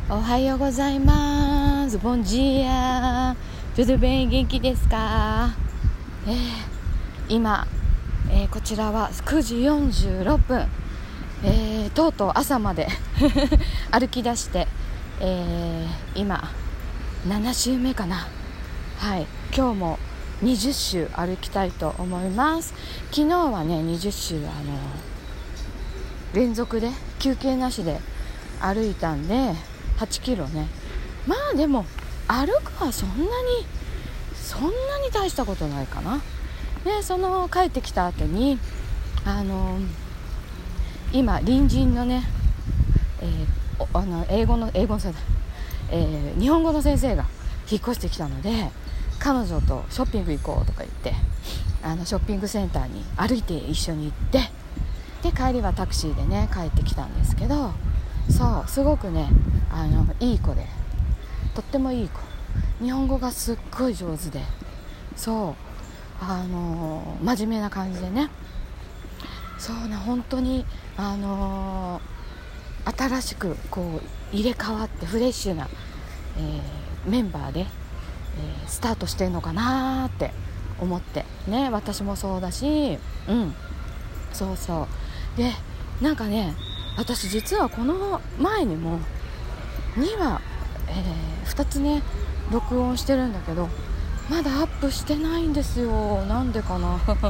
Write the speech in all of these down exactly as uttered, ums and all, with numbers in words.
おはようございます。ボンジーア。トゥドゥベン元気ですか？えー、今、えー、こちらはくじよんじゅうろっぷん、えー、とうとう朝まで歩き出して、えー、今なな周目かな。はい、今日もにじゅっ周歩きたいと思います。昨日はねにじゅっ周あの連続で休憩なしで歩いたんではちキロね。まあでも歩くはそんなにそんなに大したことないかな。でその帰ってきた後にあの今隣人のね、えー、あの英語の英語の先生、えー、日本語の先生が引っ越してきたので彼女とショッピング行こうとか言ってあのショッピングセンターに歩いて一緒に行ってで帰りはタクシーでね帰ってきたんですけど、そうすごくねあのいい子でとってもいい子、日本語がすっごい上手で、そうあの真面目な感じでね、そうね本当にあの新しくこう入れ替わってフレッシュな、えー、メンバーで、えー、スタートしてるのかなって思ってね、私もそうだし、うんそうそうでなんかね私実はこの前にもにわ、えー、ふたつね録音してるんだけどまだアップしてないんですよ。なんでかなあ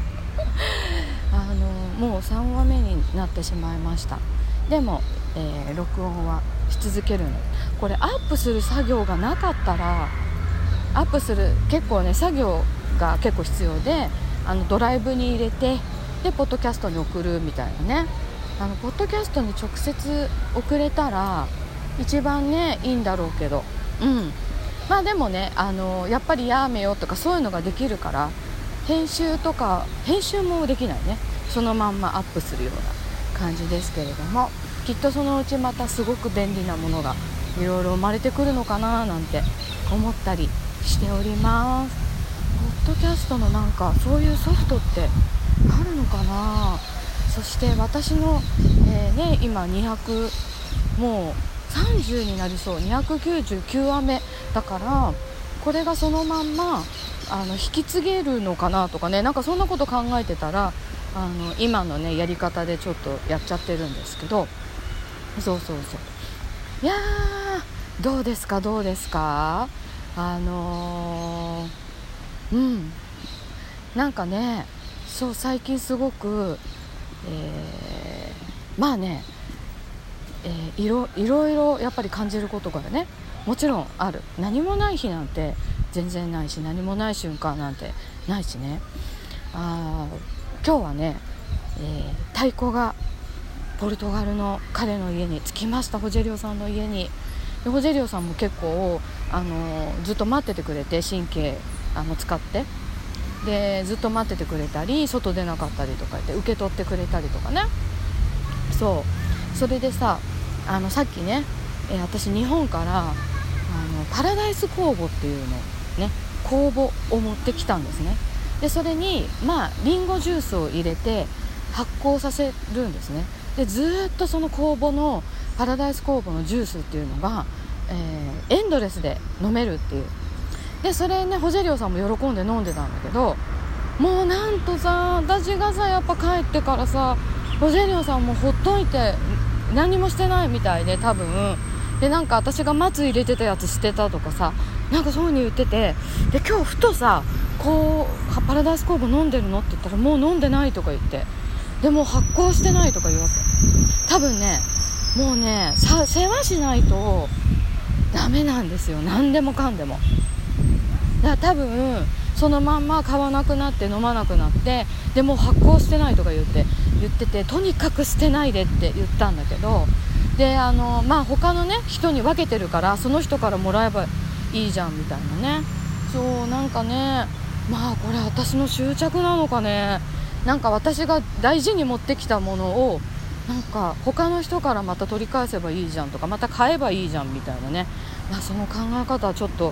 のもうさんわめになってしまいました。でも、えー、録音はし続けるの。これアップする作業がなかったらアップする結構ね作業が結構必要で、あのドライブに入れてでポッドキャストに送るみたいなね、あのポッドキャストに直接送れたら一番ねいいんだろうけど、うんまあでもねあのやっぱりやめよとかそういうのができるから編集とか編集もできないね、そのまんまアップするような感じですけれども、きっとそのうちまたすごく便利なものがいろいろ生まれてくるのかななんて思ったりしております。ポッドキャストのなんかそういうソフトってあるのかな。そして私の、えーね、今にひゃくもうさんじゅうになりそうにひゃくきゅうじゅうきゅうわめだからこれがそのまんまあの引き継げるのかなとかね、なんかそんなこと考えてたらあの今のねやり方でちょっとやっちゃってるんですけど、そうそうそういやーどうですかどうですかあのー、うんなんかねそう最近すごく、えー、まあねえー、いろ、いろいろやっぱり感じることがねもちろんある。何もない日なんて全然ないし何もない瞬間なんてないしね。あ今日はね、えー、太鼓がポルトガルの彼の家に着きました。ホジェリオさんの家に。でホジェリオさんも結構あのずっと待っててくれて神経あの使ってでずっと待っててくれたり外出なかったりとか言って受け取ってくれたりとかね。そうそれでさあのさっきね、えー、私日本からあのパラダイス酵母っていうのね酵母を持ってきたんですね。でそれにまあリンゴジュースを入れて発酵させるんですね。でずっとその酵母のパラダイス酵母のジュースっていうのが、えー、エンドレスで飲めるっていう。でそれねホジェリオさんも喜んで飲んでたんだけど、もうなんとさ私がさやっぱ帰ってからさホジェリオさんもほっといて何もしてないみたいで多分でなんか私が松入れてたやつ捨てたとかさなんかそういう風に言ってて、で今日ふとさこうパラダイス酵母飲んでるのって言ったらもう飲んでないとか言って、でも発酵してないとか言うわけ。多分ねもうねさ世話しないとダメなんですよ、何でもかんでも。だから多分そのまんま買わなくなって飲まなくなってでも発酵してないとか言って言っててとにかく捨てないでって言ったんだけど、であのまあ他のね人に分けてるからその人からもらえばいいじゃんみたいなね。そうなんかねまあこれ私の執着なのかね、なんか私が大事に持ってきたものをなんか他の人からまた取り返せばいいじゃんとかまた買えばいいじゃんみたいなね、まあ、その考え方はちょっとあの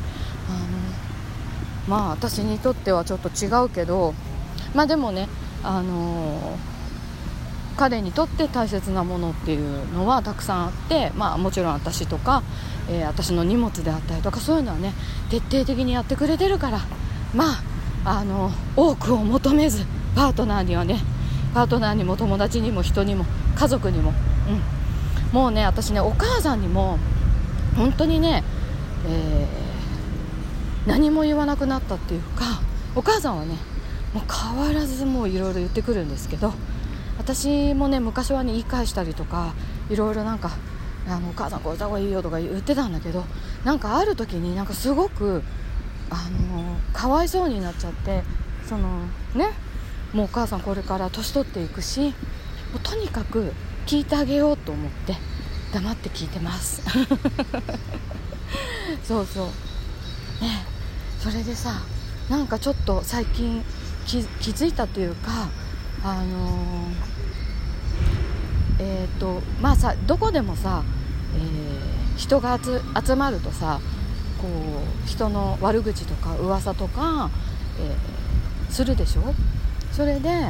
まあ私にとってはちょっと違うけど、まあでもねあのー彼にとって大切なものっていうのはたくさんあって、まあ、もちろん私とか、えー、私の荷物であったりとかそういうのはね徹底的にやってくれてるから、まあ、あの多くを求めずパートナーにはねパートナーにも友達にも人にも家族にも、うん、もうね私ねお母さんにも本当にね、えー、何も言わなくなったっていうか、お母さんはねもう変わらずもういろいろ言ってくるんですけど、私もね昔はね言い返したりとかいろいろなんかあのお母さんこうした方がいいよとか言ってたんだけど、なんかある時になんかすごくあのかわいそうになっちゃって、そのねもうお母さんこれから年取っていくし、もうとにかく聞いてあげようと思って黙って聞いてますそうそうね、それでさなんかちょっと最近 気, 気づいたというか、あのー、えっ、ー、とまあさどこでもさ、えー、人が集, 集まるとさこう人の悪口とか噂とか、えー、するでしょ。それでうーん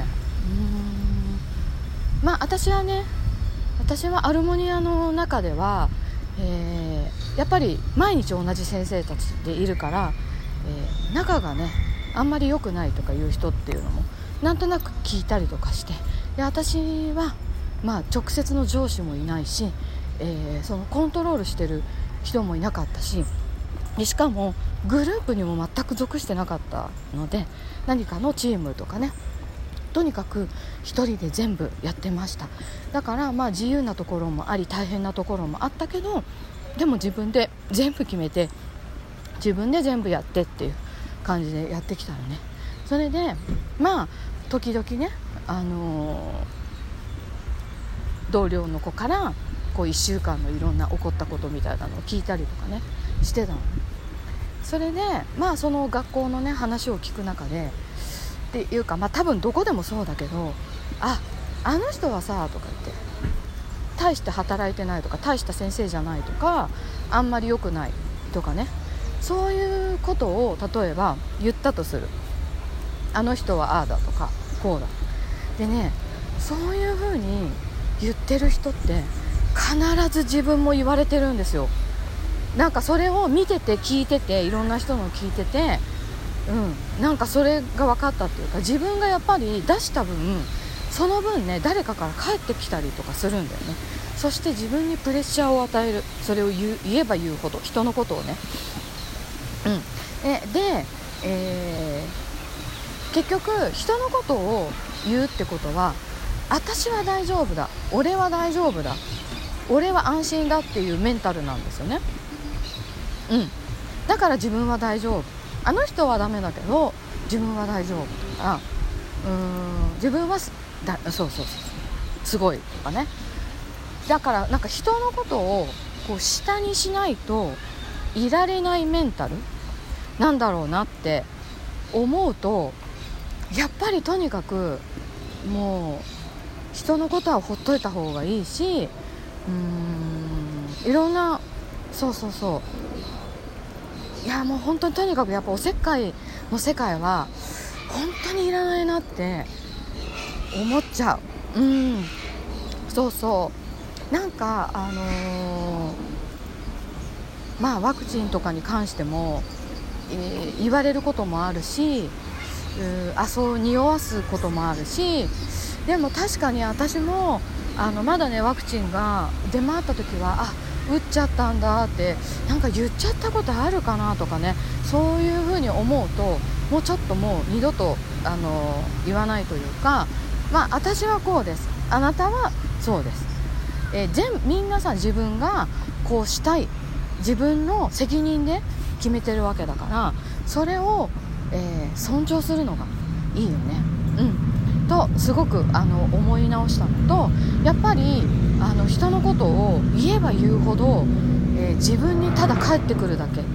まあ私はね私はアルモニアの中では、えー、やっぱり毎日同じ先生たちでいるから、えー、仲がねあんまり良くないとかいう人っていうのもなんとなく聞いたりとかして、で私は、まあ、直接の上司もいないし、えー、そのコントロールしてる人もいなかったし、でしかもグループにも全く属してなかったので、何かのチームとかねとにかく一人で全部やってました。だからまあ自由なところもあり大変なところもあったけど、でも自分で全部決めて自分で全部やってっていう感じでやってきたのね。それでまあ時々ね、あのー、同僚の子からこういっしゅうかんのいろんな起こったことみたいなのを聞いたりとかねしてたの。それでまあその学校のね話を聞く中でっていうか、まあ多分どこでもそうだけど、ああの人はさとか言って大して働いてないとか大した先生じゃないとかあんまり良くないとかね、そういうことを例えば言ったとする。あの人はああだとかこうだでね、そういう風に言ってる人って必ず自分も言われてるんですよ。なんかそれを見てて聞いてていろんな人の聞いてて、うん、なんかそれが分かったっていうか、自分がやっぱり出した分その分ね誰かから返ってきたりとかするんだよね。そして自分にプレッシャーを与える、それを 言, う言えば言うほど人のことをね、うん、えで、えー、結局人のことを言うってことは私は大丈夫だ、俺は大丈夫だ、俺は安心だっていうメンタルなんですよね。うん、だから自分は大丈夫、あの人はダメだけど自分は大丈夫とか、うーん自分はだそうそうそうすごいとかね。だからなんか人のことをこう下にしないといられないメンタルなんだろうなって思うと、やっぱりとにかくもう人のことはほっといた方がいいし、うーんいろんなそうそうそういやもう本当にとにかくやっぱおせっかいの世界は本当にいらないなって思っちゃう。うんそうそうなんかあのー、まあワクチンとかに関しても、えー、言われることもあるし、あそう匂わすこともあるし、でも確かに私もあのまだねワクチンが出回った時はあ打っちゃったんだってなんか言っちゃったことあるかなとかね、そういうふうに思うともうちょっともう二度とあの言わないというか、まあ私はこうです、あなたはそうです、えー、全みんなさ自分がこうしたい自分の責任で決めてるわけだから、それを、えー、尊重するのがいいよね。うんとすごくあの思い直したのと、やっぱりあの人のことを言えば言うほど、えー、自分にただ返ってくるだけ、うん、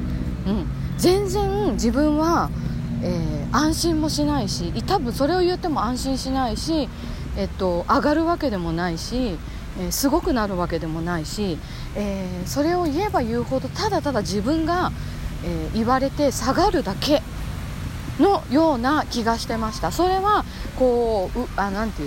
全然自分は、えー、安心もしないし、多分それを言っても安心しないし、えっと、上がるわけでもないし、えー、すごくなるわけでもないし、えー、それを言えば言うほどただただ自分が、えー、言われて下がるだけのような気がしてました。それはこう、うあなんていう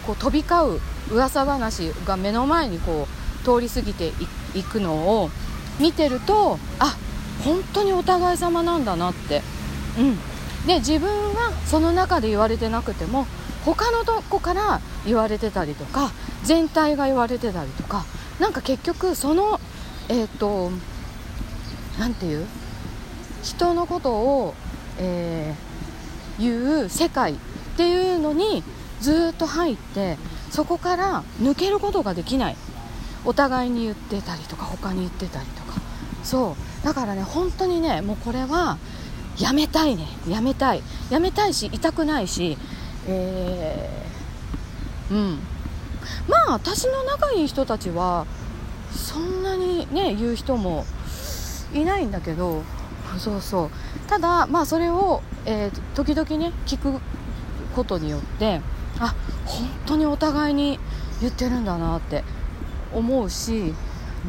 こう飛び交う噂話が目の前にこう通り過ぎていくのを見てると、あ、本当にお互い様なんだなって、うん、で自分はその中で言われてなくても他のとこから言われてたりとか、全体が言われてたりとか、なんか結局そのえっとなんていう人のことを、えー、言う世界っていうのにずっと入って、そこから抜けることができない、お互いに言ってたりとか他に言ってたりとか、そうだからね、本当にね、もうこれはやめたいね、やめたいやめたいし、痛くないし、えー、うんまあ私の仲いい人たちはそんなにね言う人もいないんだけど、そうそう、ただまあそれを、えー、時々ね聞くことによって、あ、本当にお互いに言ってるんだなって思うし、うん、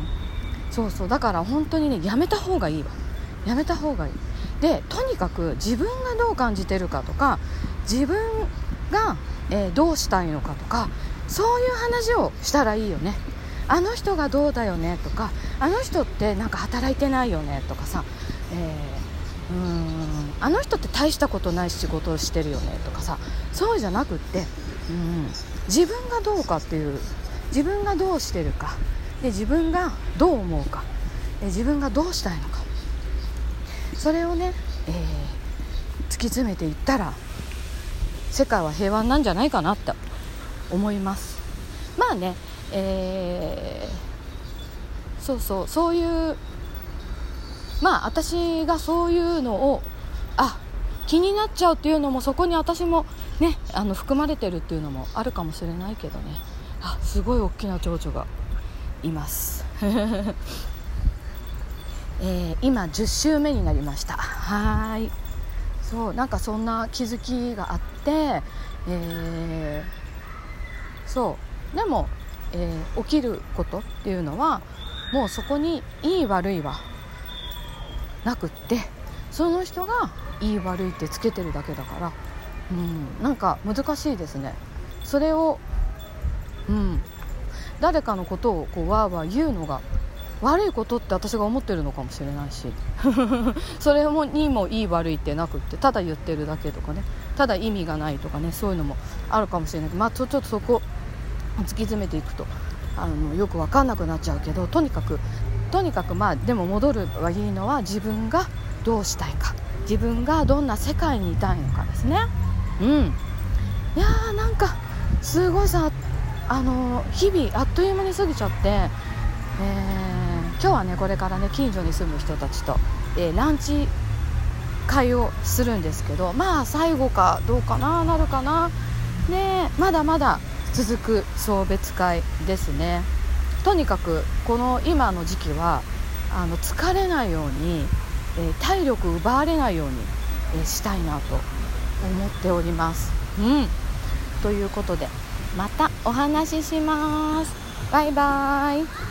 そうそう、だから本当にね、やめた方がいいわ、やめた方がいい。で、とにかく自分がどう感じてるかとか、自分が、えー、どうしたいのかとか、そういう話をしたらいいよね。あの人がどうだよねとか、あの人ってなんか働いてないよねとかさ、えー、うーんあの人って大したことない仕事をしてるよねとかさ、そうじゃなくって、うん、自分がどうかっていう、自分がどうしてるかで、自分がどう思うか、え自分がどうしたいのか、それをね、えー、突き詰めていったら世界は平和なんじゃないかなって思います。まあね、えー、そうそう、そういうまあ私がそういうのをあ気になっちゃうっていうのも、そこに私もねあの含まれてるっていうのもあるかもしれないけどね。あ、すごい大きな蝶々がいます、えー、今じゅっしゅうめになりました。はい、そうなんかそんな気づきがあって、えー、そうでも、えー、起きることっていうのはもうそこにいい悪いはなくって、その人がいい悪いってつけてるだけだから、うん、なんか難しいですね。それを、うん、誰かのことをこうわーわー言うのが悪いことって私が思ってるのかもしれないしそれもにもいい悪いってなくって、ただ言ってるだけとかね、ただ意味がないとかね、そういうのもあるかもしれないけど、まあ、ちょっとそこ突き詰めていくとあのよく分かんなくなっちゃうけど、とにかくとにかくまあでも戻るはいいのは、自分がどうしたいか、自分がどんな世界にいたいのかですね。うん、いやーなんかすごいさ、あの日々あっという間に過ぎちゃって、えー、今日はねこれからね近所に住む人たちと、えー、ランチ会をするんですけど、まあ最後かどうかな、なるかなね、まだまだ続く送別会ですね。とにかくこの今の時期はあの疲れないように、えー、体力奪われないように、えー、したいなと思っております、うん、ということでまたお話しします。バイバイ。